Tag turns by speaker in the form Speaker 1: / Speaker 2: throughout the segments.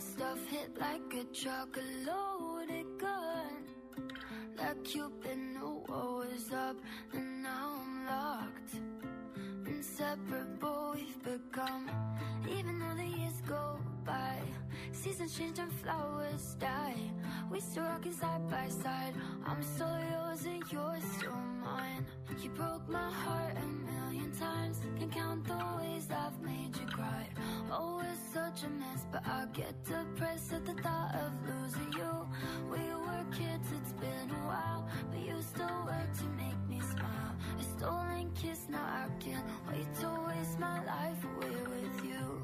Speaker 1: stuff hit like a truck, a loaded gun. Like you've been the war was up, and now I'm locked. Inseparable we've become, even though the years go by. Seasons change and flowers die. We still rockin' side by side. I'm still yours and you're still mine. You broke my heart a million times. Can't count the ways I've made you cry. Oh, it's such a mess, but I get depressed at the thought of losing you. We were kids, it's been a while, but you still work to make me smile. A stolen kiss, now I can't wait to waste my life away with you.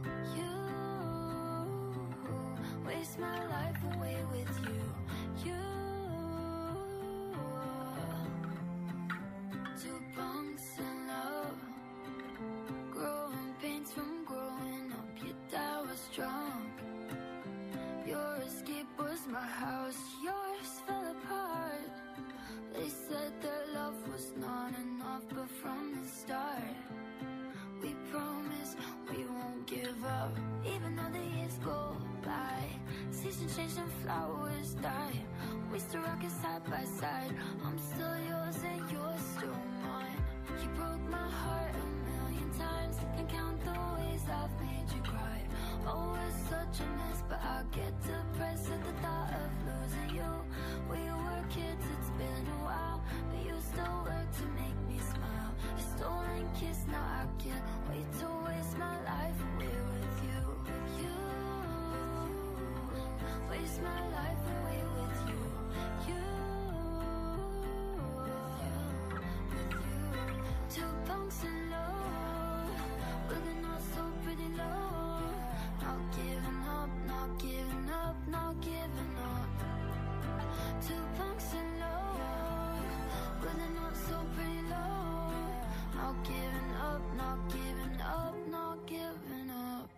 Speaker 1: Waste my life away with you. Two punks in love, growing pains from growing up. Your dad was drunk. Your escape was my house. Yours fell apart. They said their love was not enough, but from the start we promise we won't give up. Even though the years go by, seasons change and flowers die. We still rockin' side by side. I'm still yours and you're still mine. You broke my heart a million times. Can't count the ways I've made you cry. Oh, it's such a mess, but I get depressed at the thought of losing you. We were kids, it's been a while, but you still work to make me smile. A stolen kiss, now I can't wait to waste my life away with you. Waste my life away with you. Two punks in love, but they're not so pretty low. Not giving up, not giving up, not giving up. Two punks in love, but they're not so pretty low. Not giving up, not giving up, not giving up.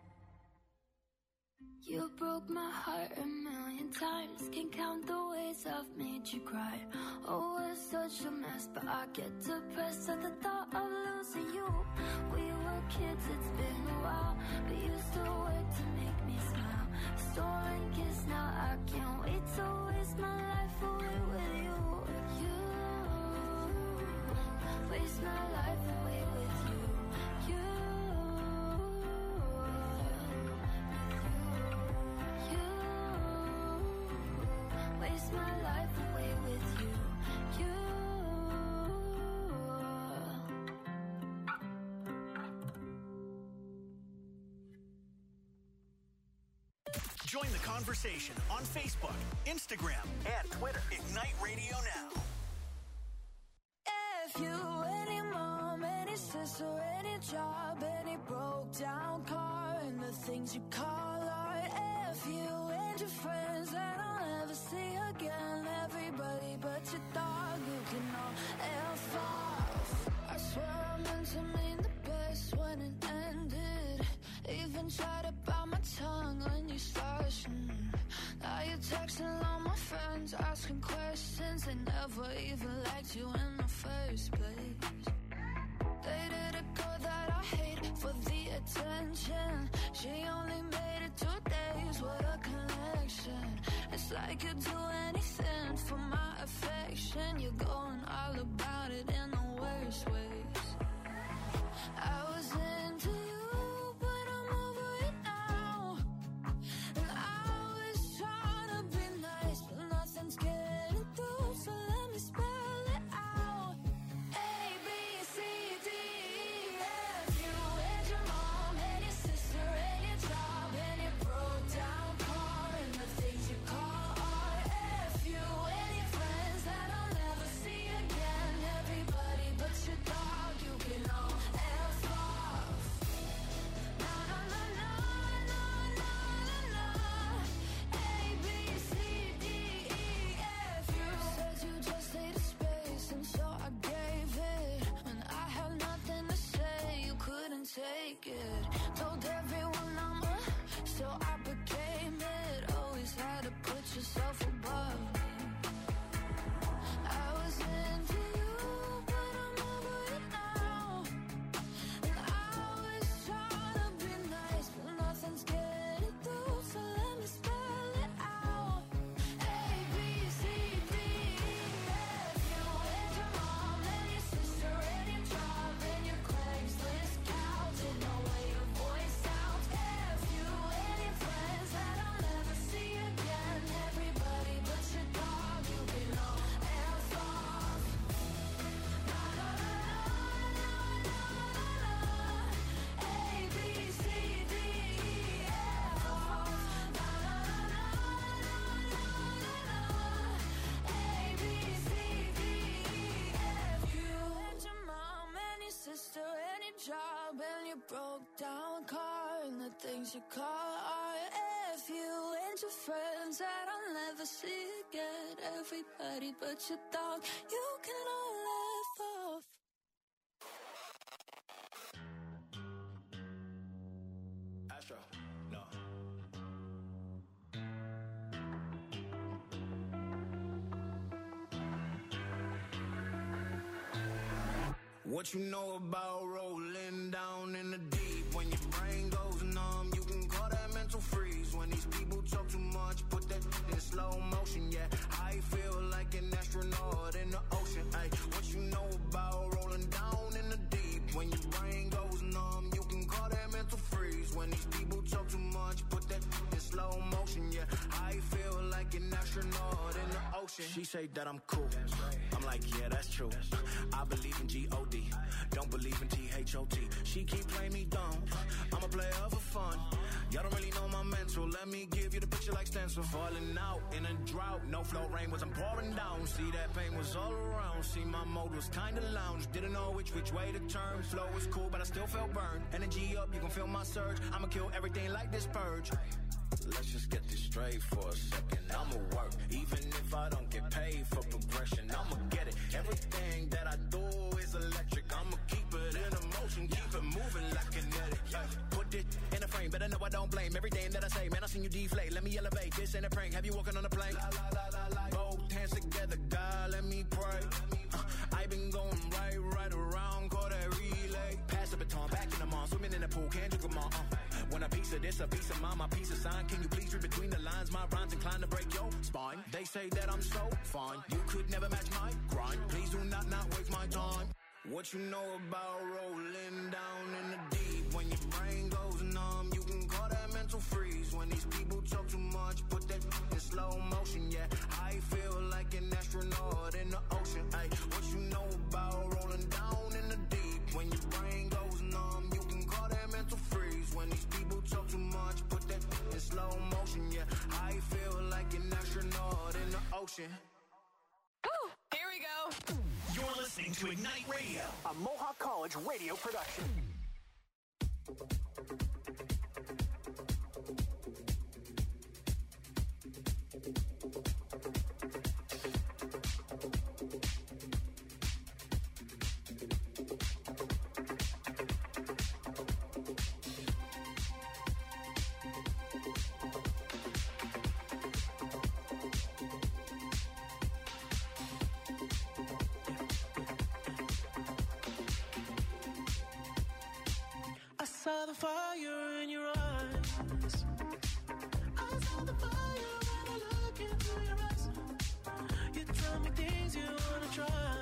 Speaker 1: You broke my heart a million times. Can't count the ways I've made you cry. Oh, it's such a mess, but I get depressed at the thought of losing you. We were kids, it's been a while, but you still work to make me smile. Stolen kiss, now I can't wait to waste my life away with you. Waste my life away with you. Waste my life away with you.
Speaker 2: Join the conversation on Facebook, Instagram, and Twitter. Ignite Radio Now.
Speaker 1: If you, any mom, any sister, any job, any broke down car, and the things you call art. If you and your friends that I'll never see again, everybody but your dog, you can all F off. I swear I meant to mean the best when it ended. Even tried to bite my tongue when you started. Now you're texting all my friends, asking questions. They never even liked you in the first place. Dated a girl that I hate for the attention. She only made it 2 days, what a connection. It's like you'd do anything for my affection. You're going all about it in the worst ways. I was into you, but I'm over it now. And I was trying to be nice, but nothing's getting through, so let me spell it out. A, B, C, D, E, F. You and your mom and your sister and your job and your broke down car and the things you call art. F you and your friends that I'll never see again. Everybody but your dog, you can all F off. Na na na na na na na. A, B, C, D, E, F. You said you just needed space, and so I gave it. When I had nothing to say, you couldn't take it. Told everyone I'm a, so I became it. Always had to put yourself above me. I was into you, but I'm over it now. And I was trying to be nice, but nothing's getting through, so let broke down car and the things you call art. If you and your friends that I'll never see again, everybody but your dog, you can all laugh off.
Speaker 3: Astro, no. What you know about rolling down in the deep? When your brain goes numb, you can call that mental freeze. When these people talk too much, put that in slow motion, yeah. I feel like an astronaut in the ocean, ay. What you know about rolling down in the deep? When your brain goes numb, you can call that mental freeze. When these people talk too much, put that in slow motion, yeah. I feel like an astronaut in the ocean. She say that I'm cool. I'm like, yeah, that's true. I believe in G-O-D. Don't believe in T-H-O-T. She keep playing me dumb. I'm a player for fun. Y'all don't really know my mental. Let me give you the picture like stencil. Falling out in a drought. No flow rain was I'm pouring down. See that pain was all around. See my mode was kinda lounge. Didn't know which way to turn. Flow was cool, but I still felt burned. Energy up, you can feel my surge. I'ma kill everything like this purge. Let's just get this straight for a second. I'ma work, even if I don't get paid for progression. I'ma get it. Everything that I do is electric. I'ma keep it in motion, keep it moving like kinetic. Put it in a frame, better know I don't blame everything that I say. Man, I seen you deflate. Let me elevate. This ain't a prank. Have you walking on a plane? Both hands together, God, let me pray. I been going right around, call that relay. Pass the baton, back in the mall, swimming in the pool, can't drink them all. When a piece of this, a piece of mine, my piece of sign. Can you please read between the lines? My rhymes inclined to break your spine. They say that I'm so fine. You could never match my grind. Please do not waste my time. What you know about rolling down in the deep? When your brain goes numb, you can call that mental freeze. When these people talk too much, put that in slow motion, yeah. I feel like an astronaut in the ocean, ay. What you know about rolling down in the deep? When your brain goes numb, you can call that mental freeze. When these people talk too much, put that in slow motion, yeah. I feel like an astronaut in the ocean.
Speaker 4: Ooh, here we go.
Speaker 2: You're listening to Ignite Radio,
Speaker 5: a Mohawk College radio production.
Speaker 6: saw the fire in your eyes. I saw the fire when I look into your eyes. You tell me things you wanna try.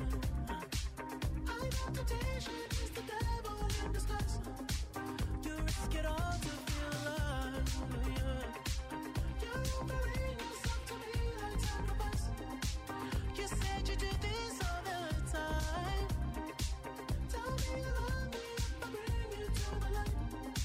Speaker 6: I know temptation is the devil in disguise. You risk it all to feel alive. Yeah. You're offering yourself to me like sacrifice. You said you do this all the time. Tell me you love me if I bring you to the light.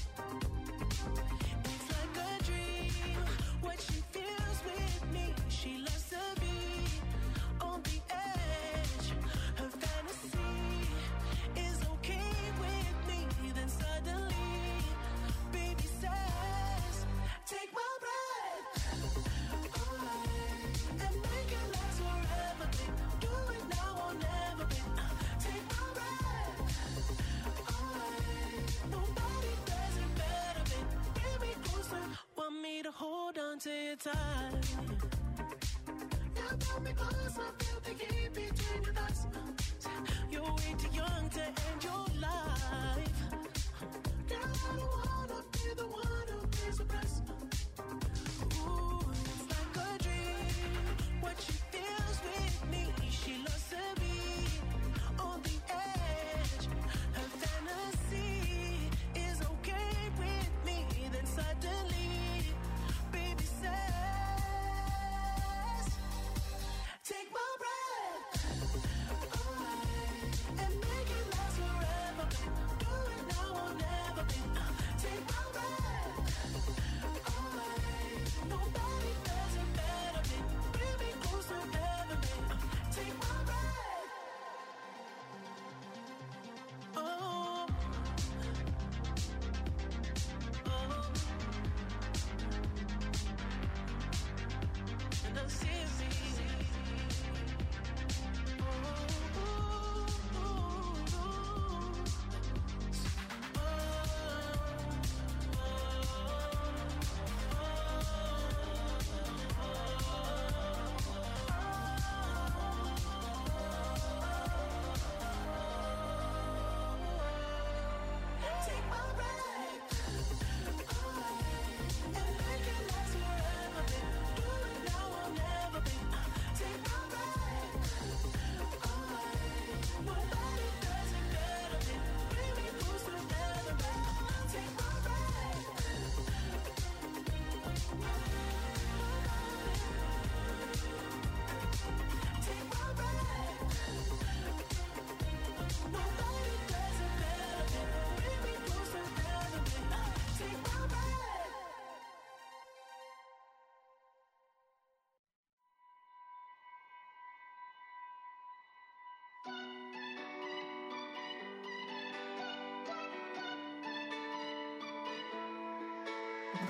Speaker 6: It's like a dream. What she feels with me, she loves to be on the edge. Her fantasy is okay with me. Then suddenly, baby says, take my breath away and make it last forever, babe. Do it now or never, babe. Take my breath away. Nobody does it better, babe. Bring me closer. Want me to hold on to your tight. You pull me closer, feel the heat between your thighs. You're way too young to end your life. Girl, I don't wanna be the one who pays the price. Ooh, it's like a dream. What she feels with me, she loves to be on the edge. Her fantasy is okay with me. Then suddenly, baby says, take my breath away and make it last forever. Do it now or never, babe. Take my breath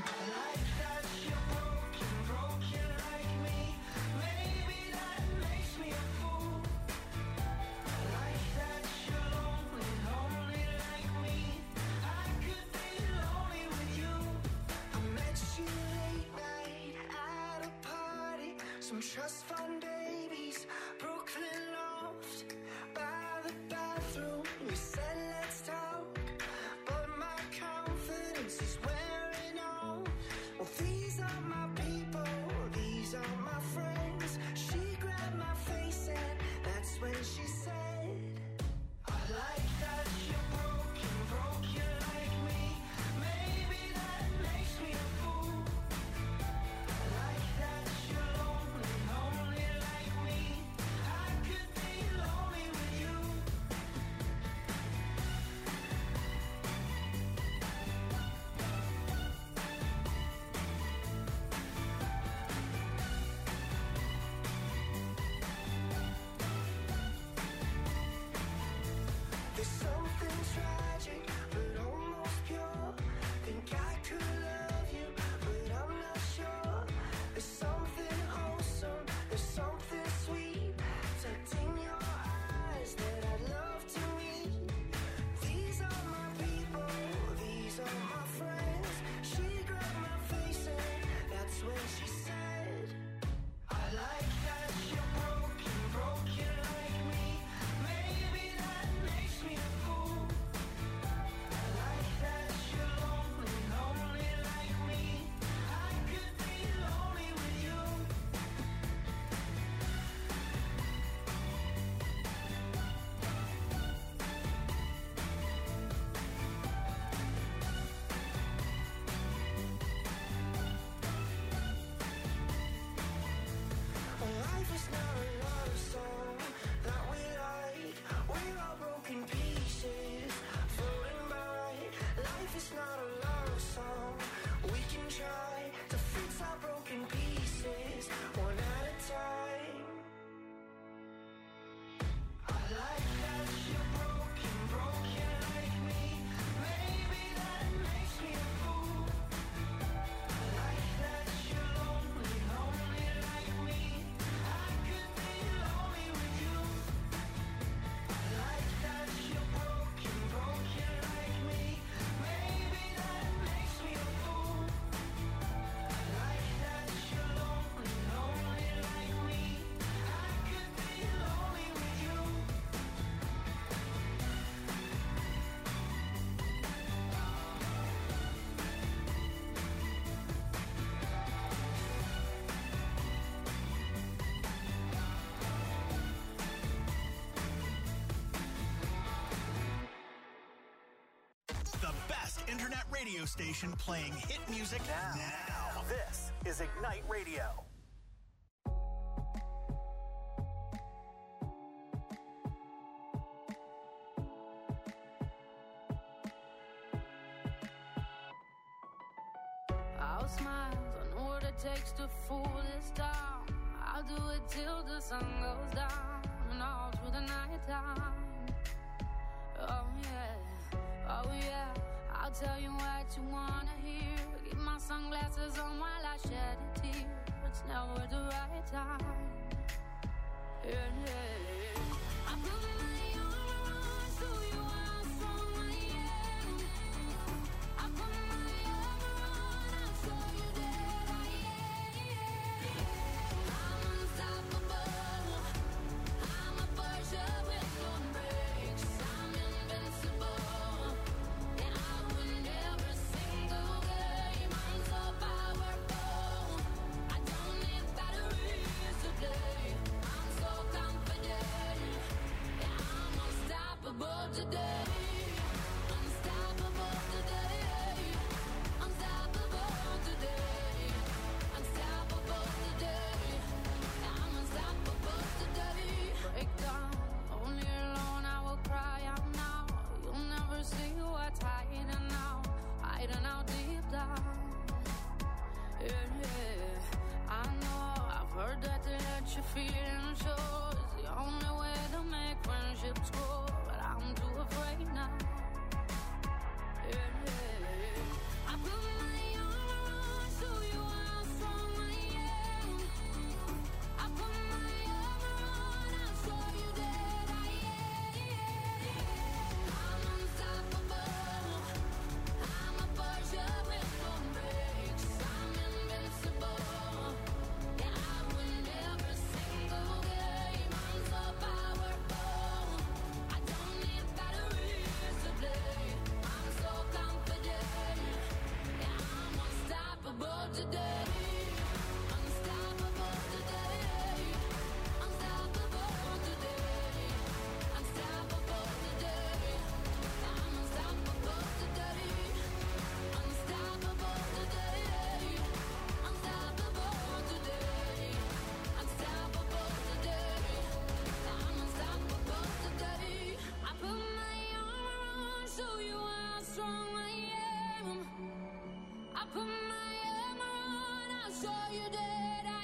Speaker 3: Trust fund babies, Brooklyn loft, by the bathroom. We said let's talk, but my confidence is wearing off. Well, these are my people, these are my friends. She grabbed my face and that's when she said, I like that you're broken like me. Maybe that makes me a fool. I like that you're lonely like me. I could be lonely with you. There's something tragic, but almost pure. Think I could love you, but I'm not sure. There's something wholesome, there's something sweet tucked in your eyes that I'd love to meet. These are my people, these are my friends. She grabbed my face and that's when she said, I like that you're broken like me. Maybe that makes me a fool. I like that you're lonely like me. I could be lonely with you. Life is not a love song that we like. We're all broken pieces floating by. Life is not a love song. We can try to fix our broken pieces one at a time. I like that you're broken like me. Maybe that makes me a fool. I like that you're lonely like me. I could be lonely with you. I like that you're broken like me. Maybe that makes me a fool. I like that you're lonely like me. I could be lonely with you.
Speaker 2: The best internet radio station playing hit music now.
Speaker 5: This is Ignite Radio.
Speaker 7: I'll smile, I know what it takes to fool this town. I'll do it till the sun goes down and all through the night time. Oh yeah, I'll tell you what you wanna hear. Keep my sunglasses on while I shed a tear. It's never the right time. Yeah. I put my armor on so you are someone, yeah. I put my armor on, I'll show you that I am. I'm unstoppable. I'm a Porsche with no brakes. I'm invincible. And I win every single game. I'm so powerful. I don't need batteries to play. I'm so confident. Yeah, I'm unstoppable today. Unstoppable today. Unstoppable today. Unstoppable today. I'm unstoppable today. Break down, only alone I will cry out now. You'll never see what's hiding out deep down. Yeah. I know, I've heard that to let you feel and show is the only way to make friendships grow. But I'm too afraid now. Yeah. I put my armor today. Unstoppable today. Unstoppable today. Unstoppable today. I'm unstoppable today. Unstoppable today. Unstoppable today. Unstoppable today. I'm unstoppable today. I put my armor on, show you how strong I am. I put my armor on, I'll show you that I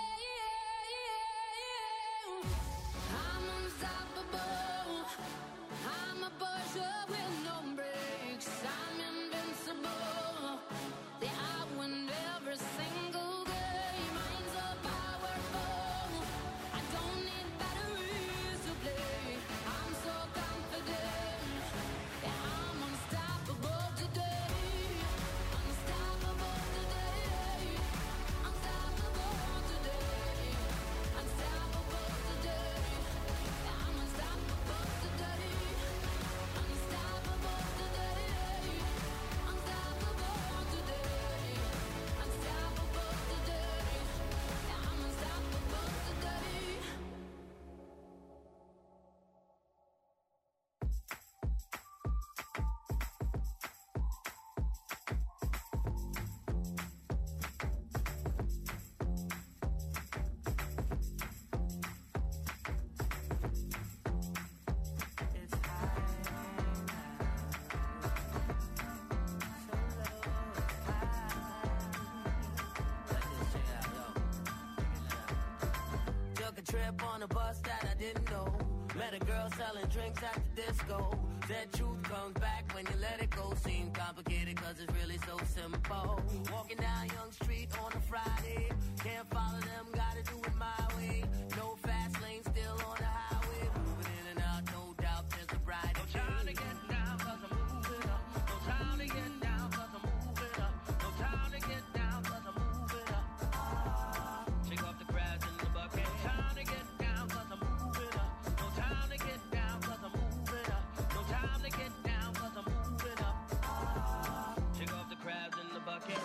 Speaker 7: am. I'm unstoppable. I'm a pusher with no brakes. I'm invincible. Yeah, I win every single game. I'm so powerful. I don't need batteries to play. I'm so confident. Yeah, I'm unstoppable today. Unstoppable today. Unstoppable today. Unstoppable today. Yeah, I'm unstoppable today. Unstoppable today. Unstoppable today. Unstoppable today. Yeah, I'm unstoppable today.
Speaker 8: Took a trip on a bus that I didn't know. Met a girl selling drinks at the disco. Said truth comes back when you let it go. Seemed complicated cause it's really so simple. Walking down Young Street on a Friday. Can't follow them, gotta do it my way. No fast lane, still on the highway. Moving in and out, no doubt there's a bright. No time to get down cause I'm moving up. No time to get down cause I'm moving up. No time to get down cause I'm moving up. Shake off the crabs in the bucket. No time to get down cause I'm moving up. No time to get down cause I'm moving up. No time to get down cause I'm moving up. Shake off the crabs in the bucket.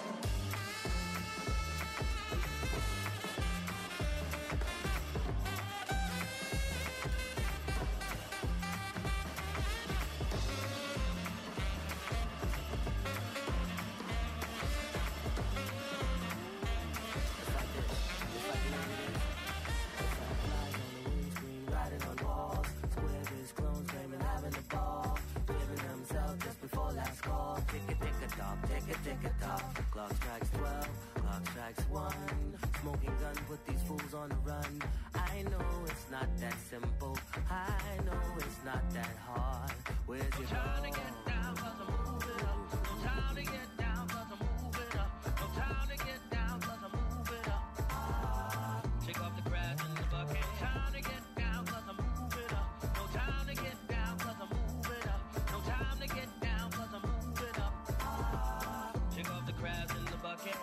Speaker 8: Riding on walls, square biz clones, blaming having a ball, giving themselves just before last call. Tick a tock, tick a tock. Clock strikes 12, clock strikes 1. Smoking gun, put these fools on the run. I know it's not that simple. I know it's not that hard. Where's your time to get down cause I'm moving up. No time to get down cause I'm moving up. No time to get down cause I'm moving up. Shake off the crabs in the bucket. No time to get down cause I'm moving up. No time to get down cause I'm moving up. No time to get down cause I'm moving up. Shake off the crabs in the bucket.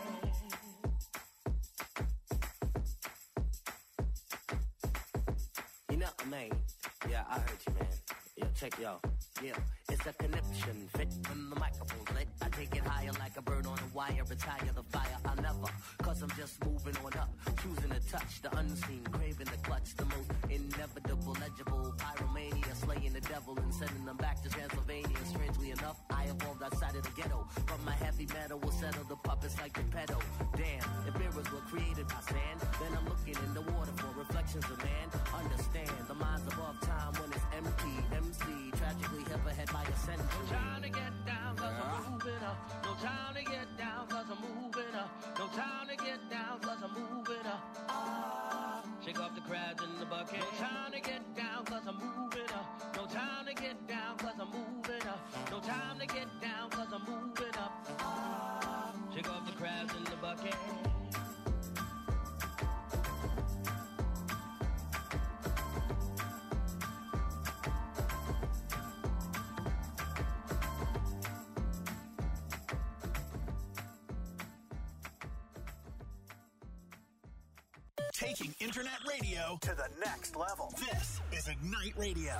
Speaker 8: You know, man. Yeah, I heard you, man. Yo, check yo. Yeah, it's a connection. Fit when the microphone's lit. I take it higher like a bird on a wire. Retire the fire. I'll never. Cause I'm just moving on up. Choosing to touch the unseen. Craving the clutch. The most inevitable, legible. Pyromania. Slaying the devil and sending them back to Transylvania. Strangely enough, I evolved outside of the ghetto. From my heavy metal will settle the puppets like the pedo. Damn, if mirrors were created by sand, then I'm looking in the water for reflections of man. Understand, the mind's above time when it's empty. MC, tragically hip ahead by a century. No time to get down cause I'm moving up. No time to get down cause I'm moving up. No time to get down cause I'm moving up. Shake off the crabs in the bucket. No time to get down cause I'm moving up. No time to get down cause I'm moving up. No time to get down cause I'm moving up. Shake off the crabs in the bucket.
Speaker 2: Taking internet radio to the next level. This is Ignite Radio.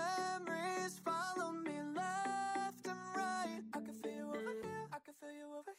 Speaker 9: Memories follow me left and right. I can feel you over here. I can feel you over here.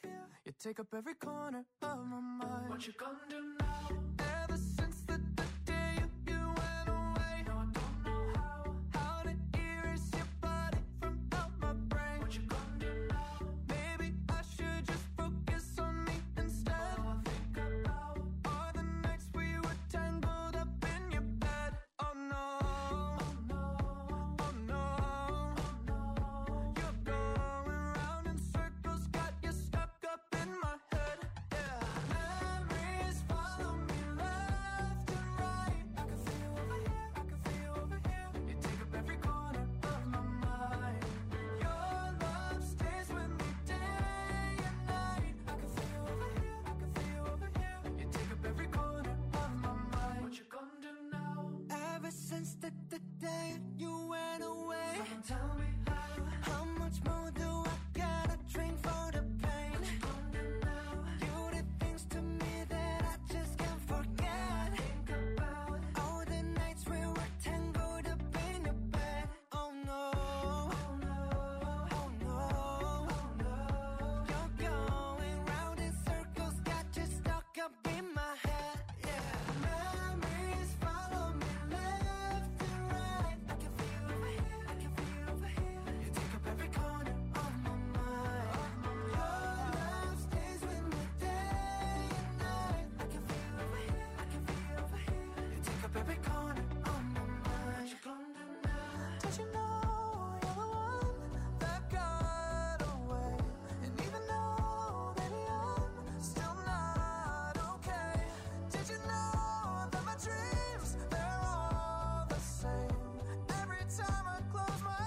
Speaker 6: You take up every corner of my mind. What you gonna do now? Ever since the day you went away, no, I don't know how to erase your body from out my brain. What you gonna do now? Maybe I should just focus on me instead. All I think about are the nights we were tangled up in your bed. Oh no, oh no, oh no, oh no. You're going round in circles, got you stuck up in my head. Yeah, memories follow me left and right. I can feel you over here, I can feel you over here. You take up every corner of my mind. Your love stays with me day and night. I can feel you over here, I can feel you over here. You take up every corner of my mind. What you gonna do now? Ever since the day you went away, someone tell me how much more do I gotta drink for the pain? What you gonna do now? You did things to me that I just can't forget. Think about all the nights we were tangled up in your bed. Oh no, oh no, oh no, oh no. You're going round in circles, got you stuck up in my head. Yeah, memories follow me left and right. I can feel you over here, I can feel you over here. You take up every corner of my mind. Your love stays with me day and night. I can feel you over here, I can feel you over here. You take up every corner of my mind. What you gonna do now? Did you know you're the one that got away? And even though, baby, I'm still not okay. Did you know that my dreams, they're all the same? Every time I close my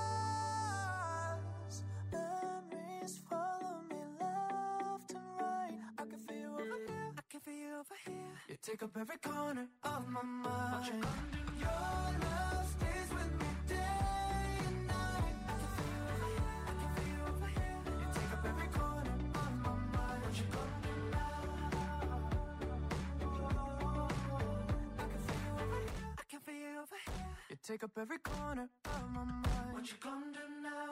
Speaker 6: eyes, memories follow me left and right. I can feel you over here, I can feel you over here. You take up every corner of my mind. What you gonna do? Your love stays with me day and night. I can feel you over here, I can feel you over here. You take up every corner of my mind. What you gonna do now? I can feel you over here, I can feel you over here. You take up every corner of my mind. What you gonna do now?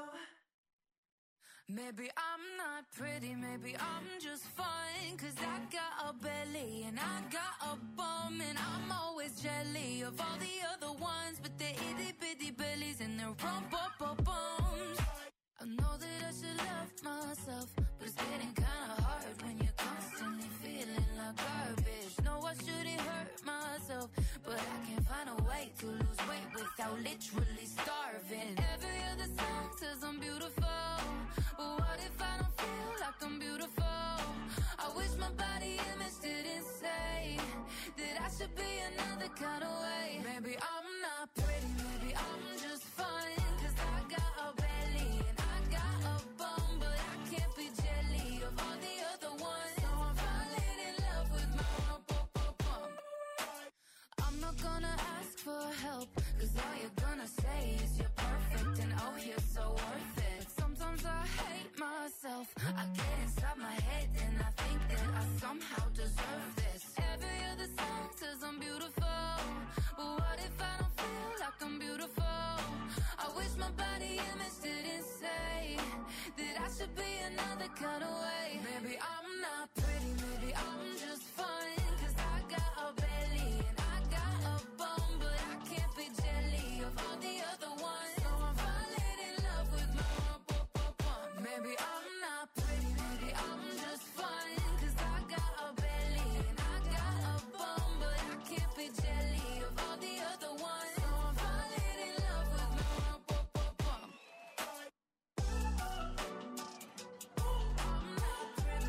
Speaker 7: Maybe I'm not pretty, maybe I'm just fine. Cause I got a belly and I got a bum. And I'm always jelly of all the other ones. But they're itty bitty bellies and they're rump-up-bums. I know that I should love myself, but it's getting kinda hard when you're constantly feeling like garbage. No, I shouldn't hurt myself, but I can't find a way to lose weight without literally starving. Every other song says I'm beautiful, but what if I don't feel like I'm beautiful? I wish my body image didn't say that I should be another kind of way. Maybe I'm not pretty, maybe I'm just fine. Cause I got a belly and I got a bum, but I can't be jelly of all the other ones. So I'm falling in love with my bum. I'm not gonna ask for help, cause all you're gonna say is you're perfect and oh, you're so worth it. Sometimes I hate myself, I get inside my head and I think that I somehow deserve this. Every other song says I'm beautiful, but what if I don't feel like I'm beautiful? I wish my body image didn't say that I should be another kind of way. Maybe I'm not pretty, maybe I'm just fine. Cause I got a belly and I got a bum, but I can't be jelly of all the other ones. So I'm falling in love with my bum. Maybe I'm not pretty, maybe I'm just fine. Cause I got a belly and I got a bum, but I can't be jelly of all the other ones. So I'm falling in love with my bum. I'm not pretty,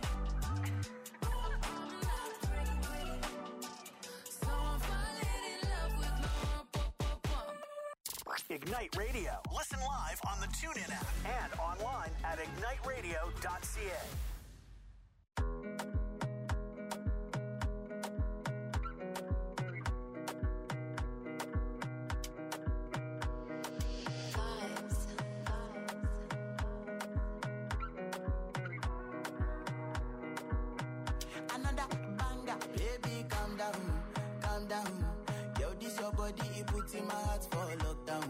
Speaker 7: I'm not pretty, so I'm falling in love with my bum.
Speaker 2: Ignite Radio. Listen live on the TuneIn app and online at igniteradio.ca.
Speaker 3: Another banger, baby, calm down, calm down. Yo, this your body, it puts in my heart for lockdown,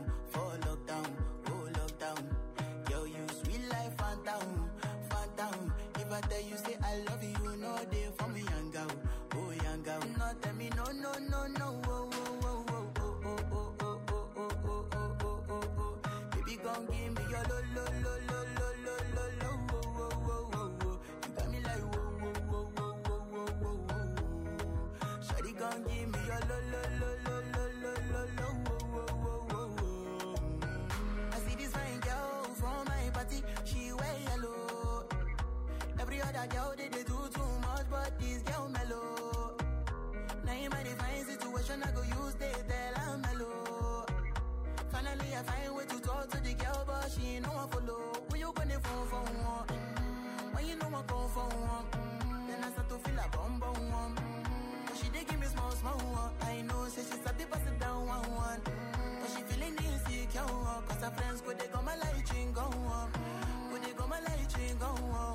Speaker 3: oh lockdown. Yo, you sweet life, phantom, phantom. If I
Speaker 9: tell you say I love you, no day for me, young girl. Oh, young girl. No, tell me no, no, no, no. Oh, oh, oh, oh, oh, oh, oh, oh, oh, oh, oh, oh, oh, oh. Baby, come give me your lo, lo, lo, lo, lo, lo, lo, lo. Oh, oh, oh, oh, oh. You got me like whoa, whoa, whoa, whoa, whoa, whoa, whoa, whoa. Shawty, come give me your lo, lo, lo, lo, lo, lo, lo, lo. Oh, oh, oh, oh, oh. I see this fine girl from my party, she wear yellow. Every other girl they do too much, but this girl mellow. Now in my divine situation, I go use they tell I'm mellow. Finally, I find way to talk to the girl, but she ain't no one follow. When you gonna phone for one? When you know I call for one? Then I start to feel a bum bum one. But she dey give me small small one. I know, say she start to pass it down one one. But she feeling insecure, cause her friends go they go my light ring go on. Go they go my light ring go on.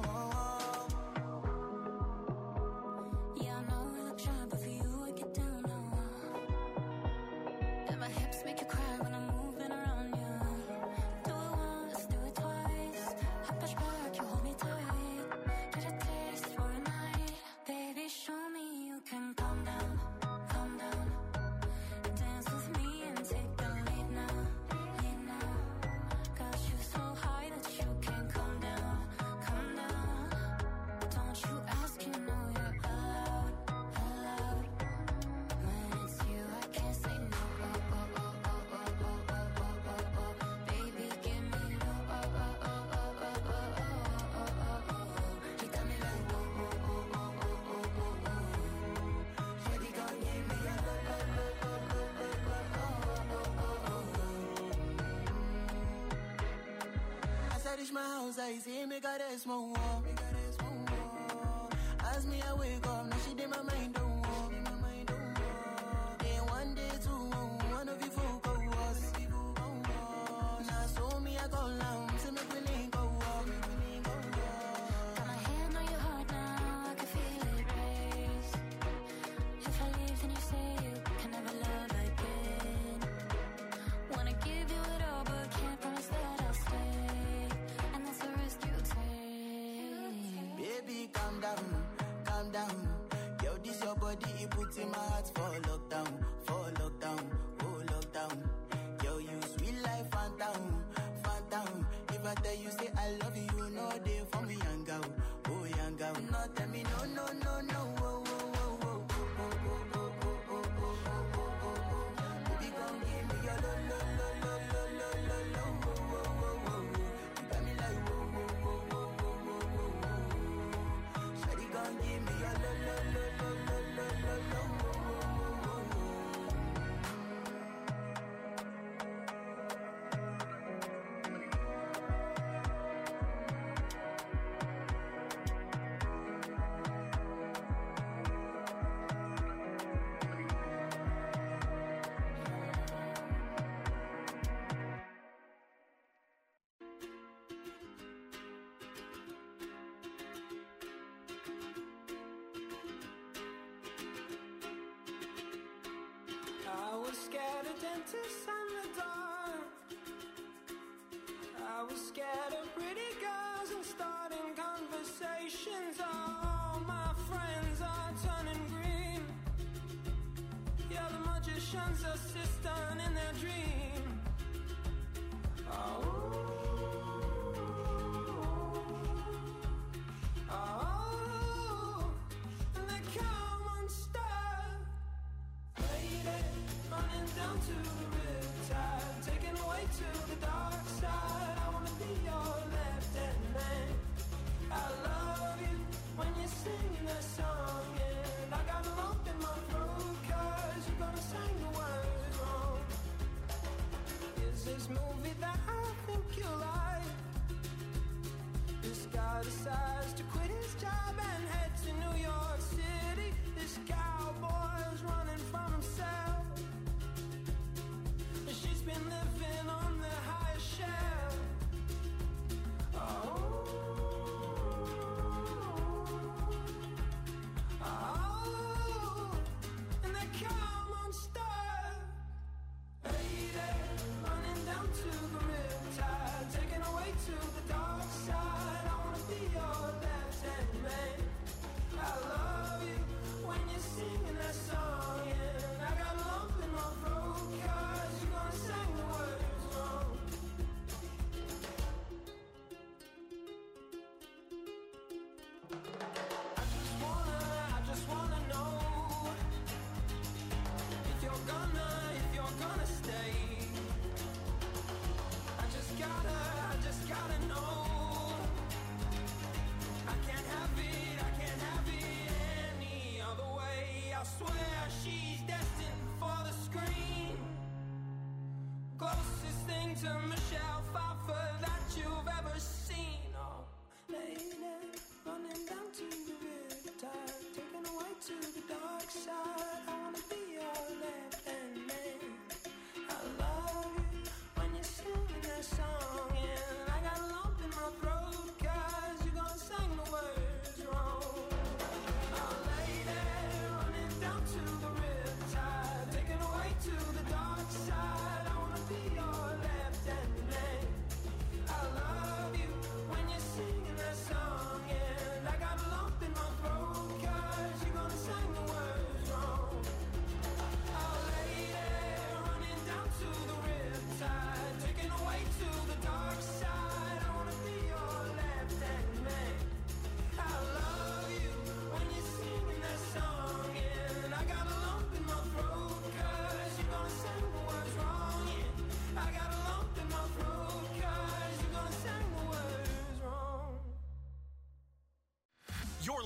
Speaker 1: Yeah, I know I look shy, but for you I get down low. And my hips make you cry when I'm moving around you. Do it once, do it twice. I push back, you hold me tight. Get a taste for a night. Baby, show me you can calm down, calm down. Dance with me and take the lead now, lead now. Got you so high that you can't come down, come down. Don't you ask, you know you're allowed, allowed. When it's you, I can't say no. Oh, oh, oh, oh, oh, oh, oh, oh, oh, oh. Baby, give me low. Oh, oh, oh, oh, oh, oh, oh, oh, oh, oh. You got me like whoa, whoa, whoa, whoa, whoa, whoa, whoa, whoa. Shawty gon' give me a low, low, low, low, low, low, low, oh, oh, oh, oh.
Speaker 9: As I reach my house, I see me got a small wall. As me I wake up, now she did my mind don't walk. Day one, day two, one of you folk go us. Now so me I go down, so me we link go walk.
Speaker 1: Got my hand on your heart now, I can feel it race. If I leave, then you say you can never love again. Wanna give you it all, but can't promise that I'll stay. And that's the risk you take.
Speaker 9: Baby, calm down, calm down. Yo, this your body, it puts in my heart for lockdown, oh lockdown. Yo, you sweet life, phantom, phantom. If I tell you say I love you, no day for me, young girl, oh young girl. No, tell me no, no, no, no, oh, oh, oh, oh, oh, oh, oh, oh, oh, oh, oh, oh, oh. Baby, come give me your lo, lo, lo, lo, lo, lo, lo, lo, oh, oh, oh, oh. You got me like whoa, whoa, whoa, whoa, whoa, whoa, whoa. Shawty gon' give me your lo, lo, lo, lo, lo, lo, lo, lo, oh, oh, oh, oh.
Speaker 6: I was scared of dentists and the dark. I was scared of pretty girls and starting conversations. All my friends are turning green. Yeah, the magician's assistant in their dream. Oh, oh, and they come unstuck. Lady, running down to the riptide, taken away to the dark side. I wanna be your left-hand man. I love you when you're singing that song, and I got a lump in my throat 'cause you're gonna sing the words wrong. Is this movie that I think you like? This guy decides to quit his job and head to New York City. This cowboy's running from himself. She's been living on the highest shelf. Oh, oh, and they come unstuck. Lady, running down to the riptide, taken away to the dark side. I wanna be your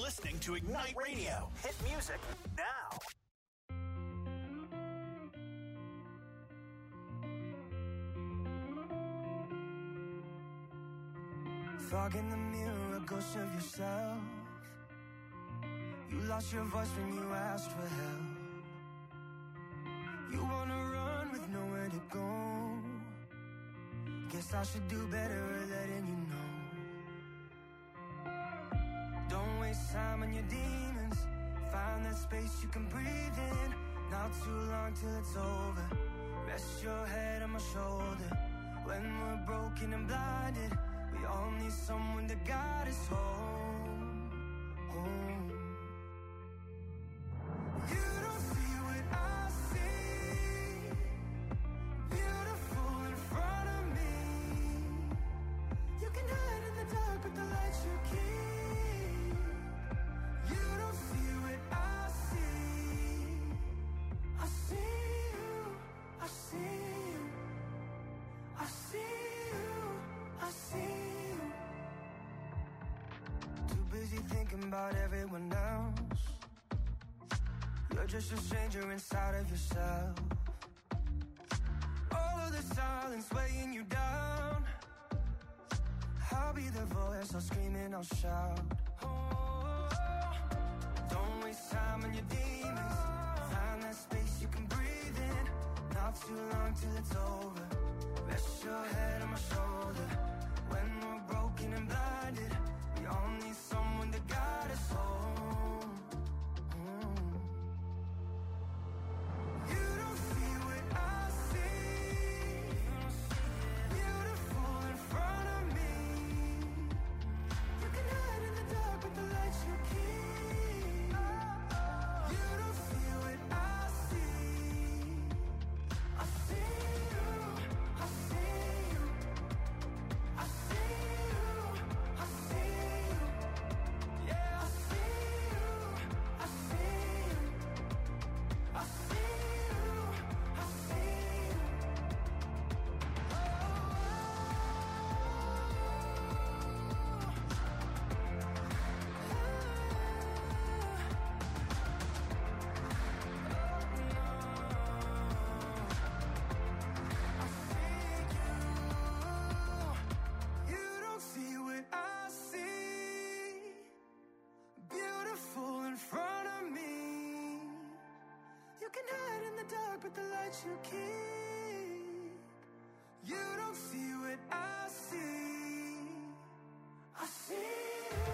Speaker 2: listening to Ignite Radio. Hit music now.
Speaker 10: Fog in the mirror, a ghost of yourself. You lost your voice when you asked for help. You wanna run with nowhere to go. Guess I should do better at letting you know. Don't waste time on your demons. Find that space you can breathe in. Not too long till it's over. Rest your head on my shoulder. When we're broken and blinded, we all need someone to guide us home, home. You don't see what I see. Beautiful in front of me. You can hide in the dark with the lights you keep. You don't see what I see. I see you, I see you, I see you, I see you. Too busy thinking about everyone else. You're just a stranger inside of yourself. All of the silence weighing you down. I'll be the voice, I'll scream and I'll shout. Oh, don't waste time on your demons. Find that space you can breathe in. Not too long till it's over. Rest your head on my shoulder. When we're broken and blinded, we all need someone to guide us home. You don't see what I see. Beautiful in front of me. You can hide in the dark with the lights you keep. You don't see what I see. I see you, I see you, I see you, I see you. Yeah, I see you, I see you, I see you, I see you. You don't see what I see. Beautiful in front of me. You can hide in the dark with the lights you keep. You don't see what I see. I see you,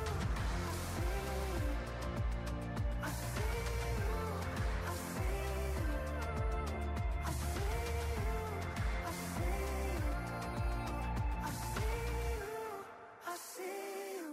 Speaker 10: I see you, I see you, I see you, I see you, I see you, I see you.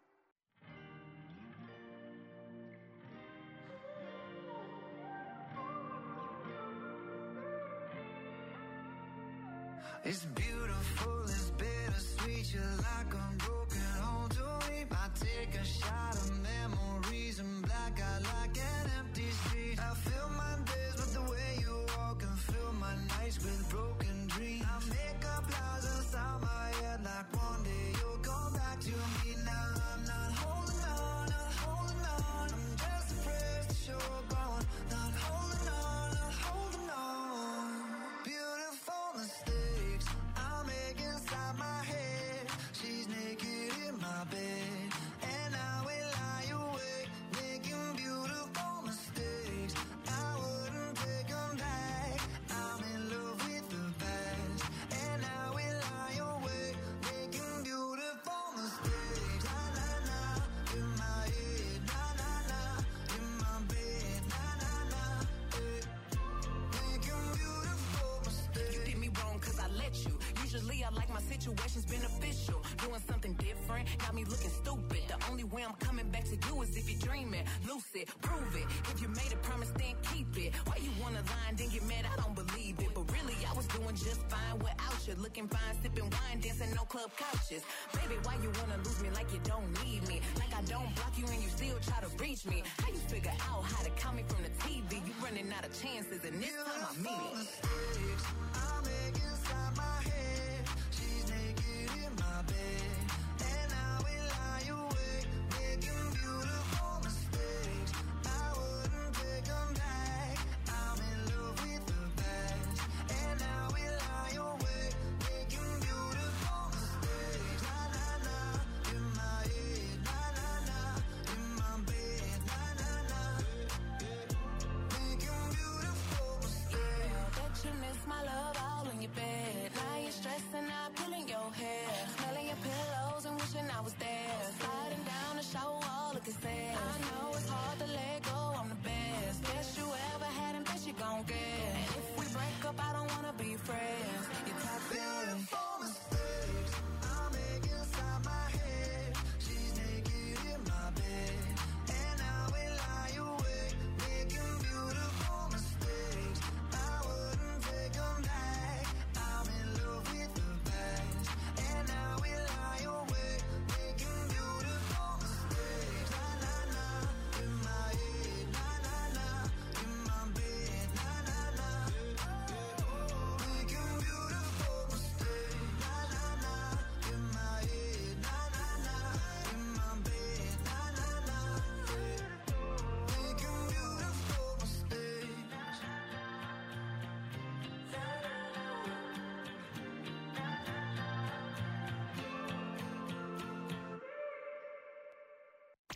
Speaker 10: It's beautiful, it's bittersweet. You're like a broken home to me. I take a shot of memories and black out like an empty street. I fill my days with the way you walk and fill my nights with broken dreams. I make up lies inside my head like one day you'll come back to me. Now I'm not holding on, not holding on. I'm just afraid that you're gone. Not holding on, not holding on. Beautiful mistakes I make inside my head. She's naked in my bed, and I will lie awake, making beautiful mistakes. I wouldn't take them back. I'm in love with the past, and I will lie awake, making beautiful mistakes. Na na na, in my head. Na na na, in my bed. Na na na, making beautiful mistakes.
Speaker 11: You did me wrong cause I let you. Usually I like my situations beneficial. Doing something different, got me looking stupid. The only way I'm coming back to you is if you're dreaming. Lucid, prove it. If you made a promise, then keep it. Why you wanna lie and then get mad? I don't believe it. But really, I was doing just fine without you. Looking fine, sipping wine, dancing no club couches. Baby, why you wanna lose me like you don't need me? Like I don't block you and you still try to reach me. How you figure out how to count me from the TV? You running out of chances and this time I mean it.
Speaker 10: Mistakes I make inside my head. She's naked in my bed, and I will lie awake, making beautiful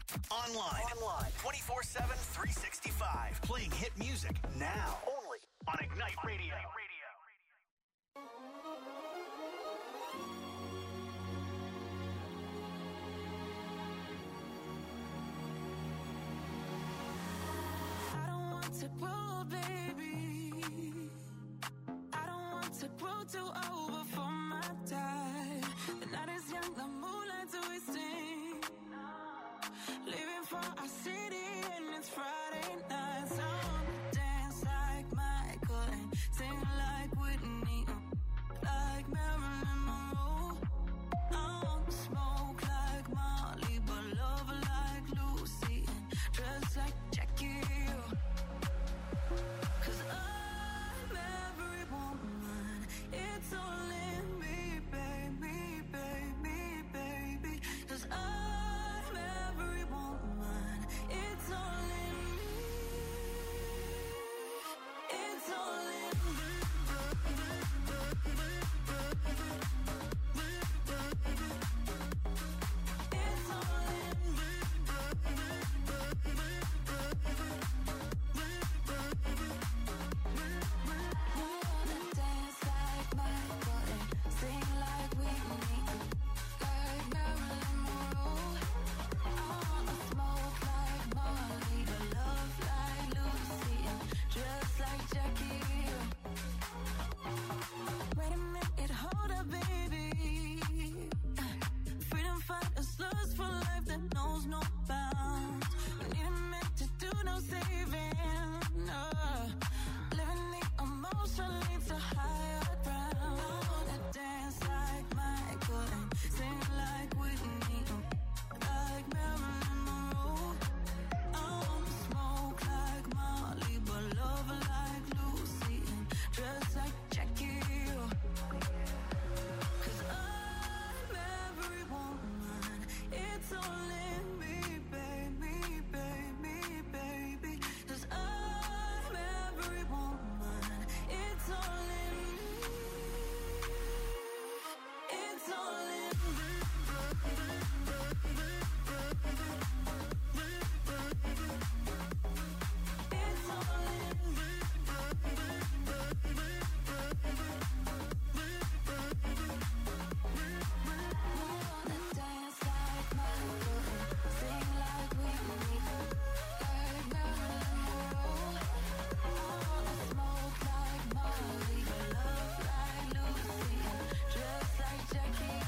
Speaker 2: Online. 24/7, 365. Playing hit music now. Only on Ignite Radio.
Speaker 6: I don't want to grow, baby. I don't want to grow too old for my time. The night is young, the moonlight's wasting. Leaving for our city and it's Friday night. So I wanna dance like Michael and sing like Whitney, like Marilyn Monroe. I wanna smoke like Molly, but love like Lucy and dress like Jackie. 'Cause I'm every woman, it's all in me, baby, baby, baby. 'Cause I'm every woman, it's all in me. It's all in me. It's all in me. I wanna dance like Michael and sing like Whitney, like Marilyn Monroe. I wanna smoke like Molly, but love like Lucy and dress like Jackie. Wait a minute, hold up, baby. Freedom fighters, lust for life that knows no bounds. We need a minute to do no saving. Living the emotion leads to higher ground. I wanna dance like Michael and sing like Whitney, like Marilyn Monroe. I wanna smoke like Molly, but love like Lucy and dress like Jackie. 'Cause I'm every woman, it's all in me, baby, baby, baby. 'Cause I'm every woman, it's all in me. It's all in me. It's all in me. I wanna dance like Michael and sing like Whitney, like Marilyn Monroe. I wanna smoke like Molly, but love like Lucy and dress like Jackie.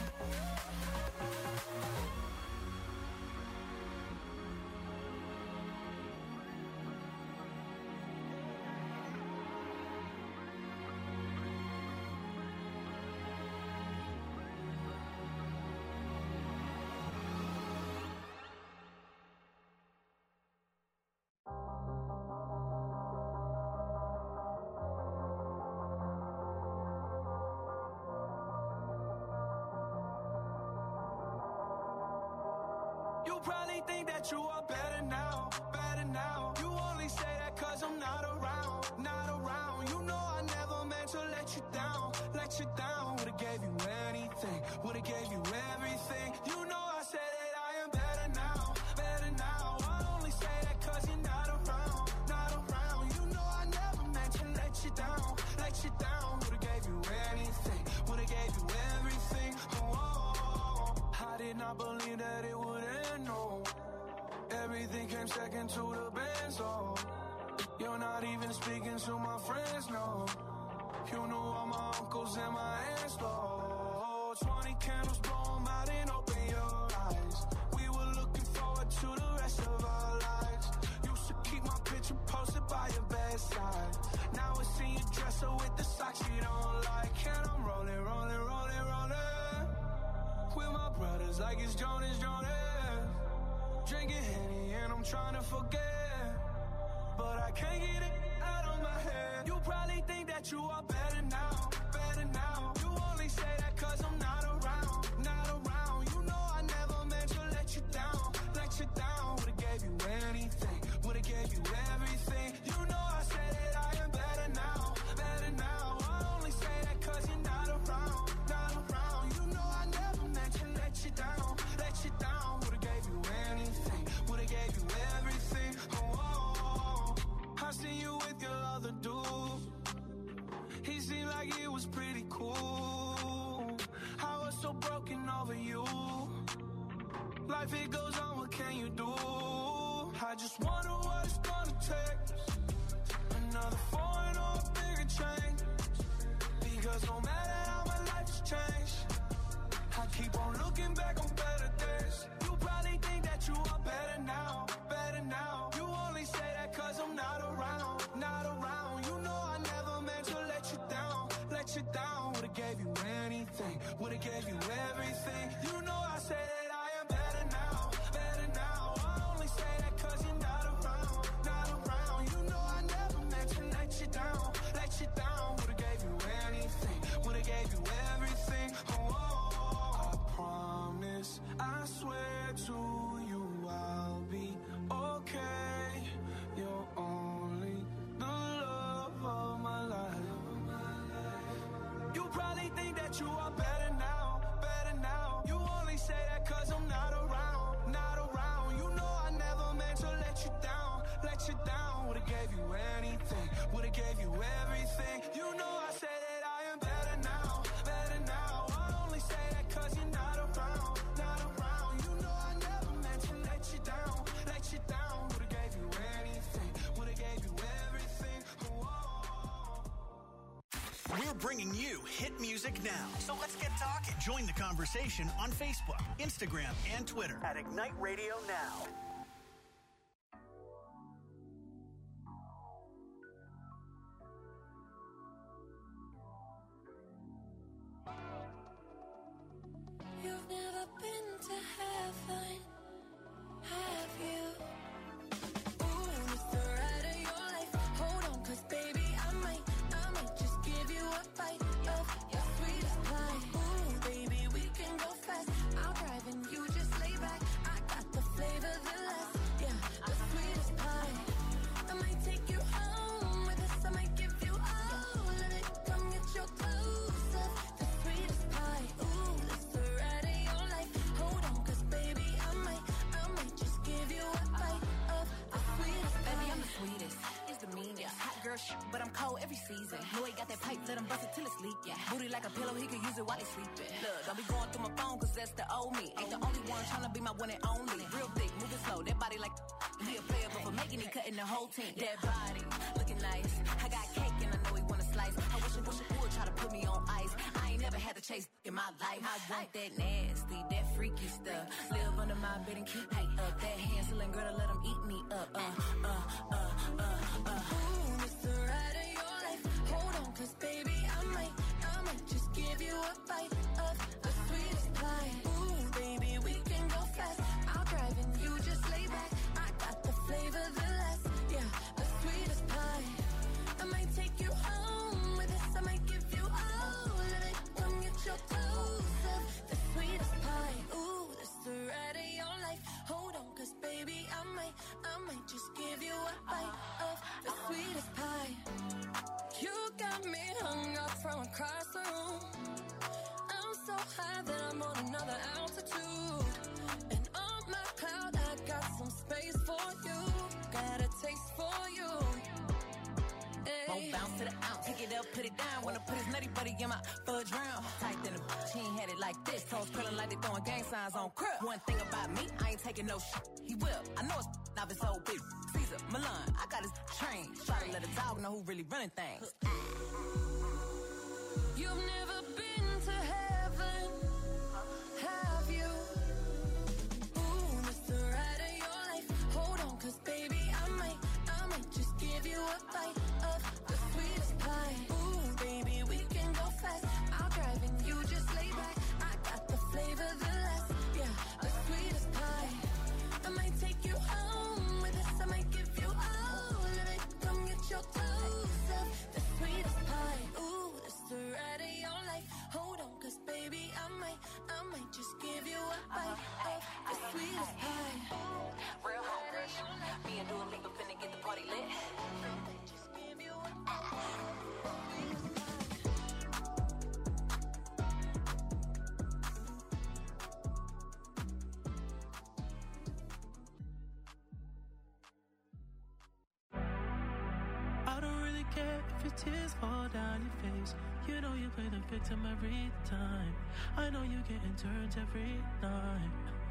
Speaker 12: You probably think that you are better now, better now. You only say that 'cause I'm not around, not around. You know I never meant to let you down, let you down. Would've gave you anything, would've gave you everything. You know I said that I am better now, better now. I only say that 'cause you're not around, not around. You know I never meant to let you down, let you down. Would've gave you anything, would've gave you everything. Oh, I did not believe that it would end, no. Everything came second to the best, oh. You're not even speaking to my friends, no. You know all my uncles and my aunts, oh. 20 candles, blow 'em out and open your eyes. We were looking forward to the rest of our lives. Used to keep my picture posted by your bedside. Now I see you dress her with the socks you don't like. And I'm rolling, rolling, rolling, rolling with my brothers like it's Jonas, Jonas. Drinking Henny and I'm trying to forget, but I can't get it out of my head. You probably think that you are better now, better now. You only say that 'cause I'm not around, not around. You know I never meant to let you down, let you down. Would've gave you anything, would've gave you everything. You know I said that I am better now, better now. I only say that 'cause you're not around, not around. You know I never meant to let you down, let you down. Would've gave you anything, life it goes on, what can you do? I just wonder what it's gonna take. Another foreign or a bigger change. Because no matter how my life's changed, I keep on looking back on better days. You probably think that you are better now, better now. You only say that cause I'm not around, not around. You know I never meant to let you down, let you down. Would've gave you anything, would've gave you everything. You know I say that I am better now, better now. I only say that cause you're not around, not around. You know I never meant to let you down, let you down. Would've gave you anything, would've gave you everything. Oh, I promise, I swear to you I'll be okay. You're only the love of my life. You probably think that you are better now, better now. You only say that cause I'm not around, not around. You know I never meant to let you down, let you down. Would've gave you anything, would've gave you everything. You know I say that I am better now, better now. I only say that cause you're not around, not around. You know I never meant to let you down, let you down. Would've gave you anything, would've gave you everything.
Speaker 2: We're bringing you hit music now. So let's get talking. Join the conversation on Facebook, Instagram, and Twitter
Speaker 5: At Ignite Radio Now.
Speaker 1: You've never been to heaven, have you? Ooh, it's the ride of your life. Hold on, cause baby, I might just give you a bite of your sweetest pie. Ooh, baby, we can go fast. I'll drive and you just lay back. I got the flavor, the last, yeah, the sweetest pie. I might take you home with us. I might give you all of it. Come get your clothes up, the sweetest pie. Ooh, it's the ride of your life. Hold on, cause baby, I might just give you a bite of the sweetest pie.
Speaker 11: Baby, I'm the sweetest. It's the meanest. Hot girl shit, but I'm cold every season. Know he got that pipe, let him bust it till it's leak. Yeah. Booty like a pillow, he could use it while he's sleeping. Look, don't be going through my phone, cause that's the old me. Ain't the only one tryna be my one and only. Real thick, moving slow, that body like he a player, but for making it, cutting the whole team. That body, looking nice. I got cake and I know he wanna slice. I wish he would try to put me on ice. I ain't never had to chase in my life. I want that nasty, that freaky stuff. Live under my bed and keep me up. That Hansel and Gretel, let him eat me up.
Speaker 1: Ooh, it's the ride of your life. Hold on, cause baby, I might just give you a bite of the sweetest pie. Ooh, baby, we can go fast. I'll drive and you just lay back. I got the flavor, the last, yeah, the sweetest pie. I might take you home with us. I might give you all of it. Come get your clothes up, the sweetest pie. Ooh, it's the ride of your life. Hold on, cause baby, I might just give you a bite of the sweetest pie. You got me hung up from across the room. I'm so high that I'm on another altitude. And on my cloud, I got some space for you. Got a taste for you.
Speaker 11: Won't bounce to the ounce, pick it up, put it down. Wanna put his nutty buddy in my fudge round. Tight than a she ain't had it like this. Toes curling like they throwing gang signs on crib. One thing about me, I ain't taking no shit. He will. I know it's not his old bitch. Caesar, Milan, I got his train. Try to let a dog know who really running things.
Speaker 1: You've never been to heaven, have you? Ooh, it's the ride of your life. Hold on, cause baby, I might just give you a bite of the sweetest pie. Ooh, baby, we can go fast. I'll drive and you just lay back. I got the flavor, the last, yeah, the sweetest pie. I might take you home with us. I might give you all of it. Come get your clothes up, the sweetest pie. Ooh, it's the ride of your life. Hold on, cause baby, I might just give you a bite of the sweetest pie.
Speaker 11: Real hungry. Me and Dua Lipa finna get the party lit.
Speaker 1: Just give you a
Speaker 6: I don't really care if your tears fall down your face. You know you play the victim every time. I know you getting turned every night.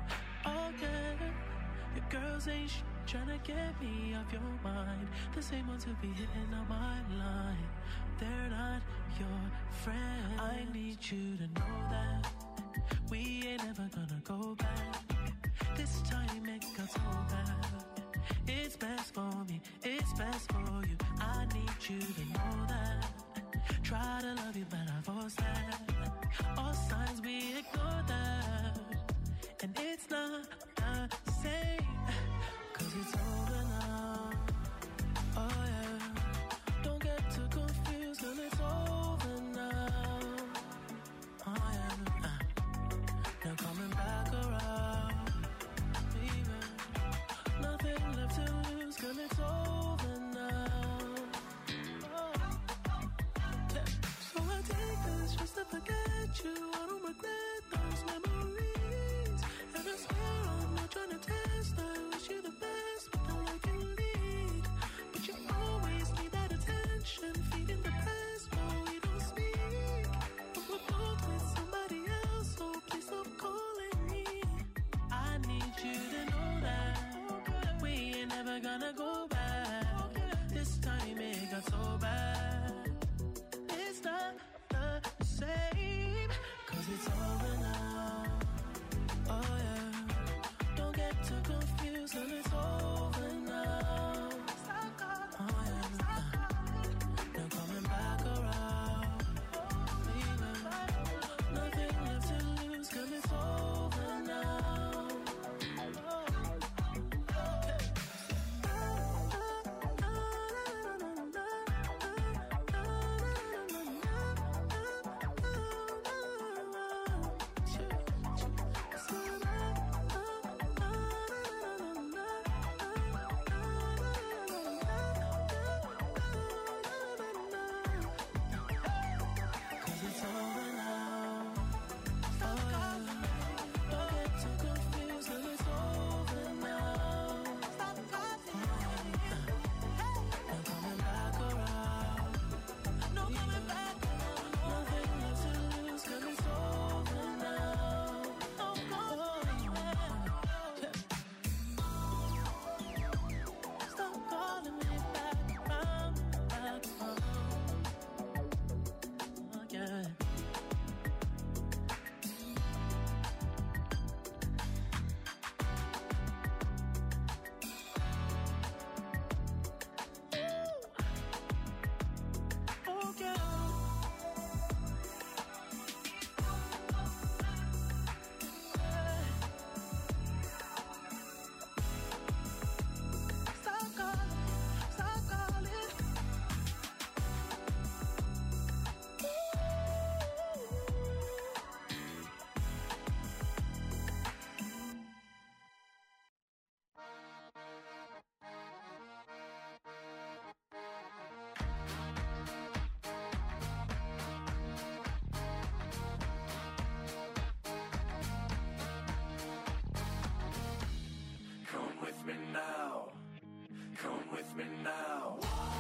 Speaker 6: Oh yeah, your girls ain't tryna get me off your mind. The same ones who be hitting on my line, they're not your friends. I need you to know that we ain't ever gonna go back. This time it got so bad. It's best for me, it's best for you. I need you to know that. Try to love you, but I force that. All signs we ignore that. And it's not the same, 'cause it's over now. Oh yeah, don't get too confused, 'cause it's over now. Oh yeah, now coming back around. Even nothing left to lose, 'cause it's over now. Oh. Yeah. So I take this just to forget you. I don't regret those memories. And I swear I'm not trying to test. I wish you the best, but all I can lead. But you always need that attention, feeding the press while we don't speak. But we're both with somebody else, so please stop calling me. I need you to know that we ain't never gonna go back. This time it got so bad. It's not the same, 'cause it's over now. Oh yeah, don't get too confused, and it's over now. Oh yeah, now coming back around. Even nothing left to lose, 'cause it's over now.
Speaker 12: Come with me now. Come with me now.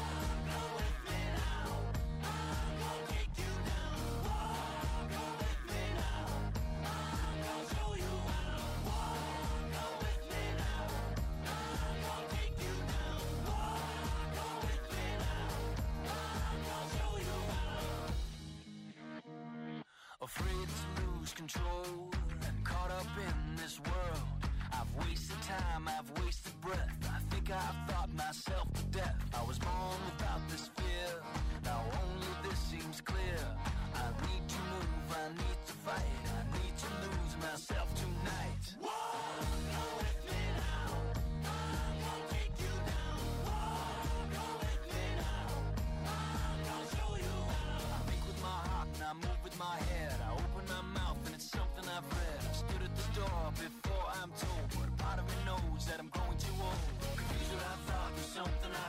Speaker 13: Afraid to lose control and caught up in this world. I've wasted time, I've wasted breath. I think I've thought myself to death. I was born without this fear. Now only this seems clear. I need to move, I need to fight. I need to lose myself tonight. Go with me now. I'm gonna take you down. Go with me now. I'm gonna show you how. I think with my heart and I move with my head. I open my mouth and it's something I've read. I've stood at the door before I'm told, but a part of me knows that I'm growing too old. Confused what I thought was something I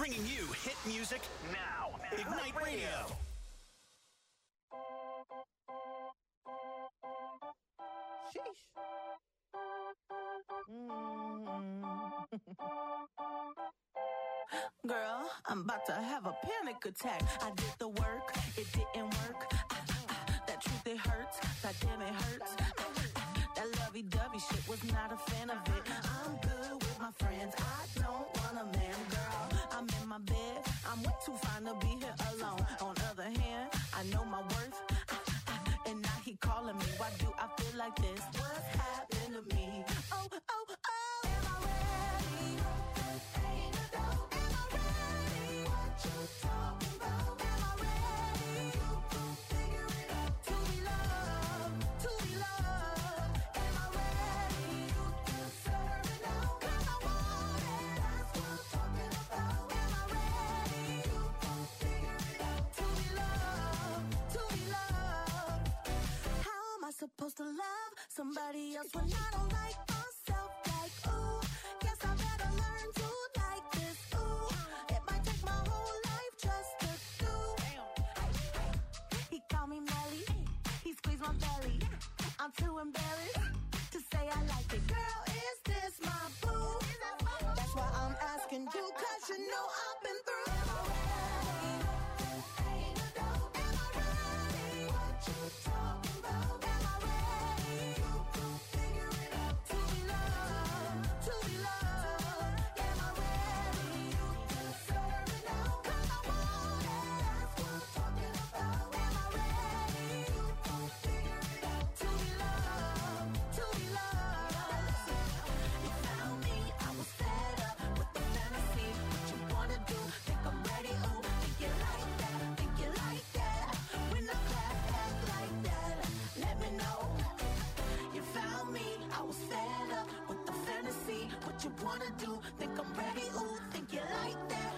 Speaker 2: Bringing you hit music now. Ignite Radio.
Speaker 6: Girl, I'm about to have a panic attack. I did the work, it didn't work. That truth, it hurts. That damn, it hurts. That lovey-dovey shit, was not a fan of it. I'm good with my friends. I don't want a man, girl. I'm in my bed. I'm way too fine to be here alone. On the other hand, I know my worth. And now he calling me. Why do I feel like this? What's happened to me? Oh, oh, oh. Am I ready? Ain't a dope. Am I ready? What you talking about? Am I ready? You gon' figure it out. To be loved, to be loved. Am I ready? You deserve it now. 'Cause I want it. That's what I'm talking about. Am I ready? You gon' figure it out. To be loved, to be loved. How am I supposed to love somebody else when I don't like myself? Like, ooh, guess I better learn to like this. Ooh, it might take my whole life just to do. He called me Melly, he squeezed my belly. I'm too embarrassed to say I like it. Girl, is this my boo? That's why I'm asking you, 'cause you know I've been through. Am I ready? Ain't a dope. Am I ready? What you talking about? Am I ready? You gon' figure it out. To be loved, to be loved. Am I ready? You deserve it now. 'Cause I want it. That's what I'm talking about. Am I ready? You gon' figure it out. To be loved, to be loved. You found me, I was fed up with the fantasy. What you wanna do? Think I'm ready? Ooh, think you like that? Think you like that? When the clap act like that, let me know. You found me, I was fed up with the fantasy. What you wanna do? Think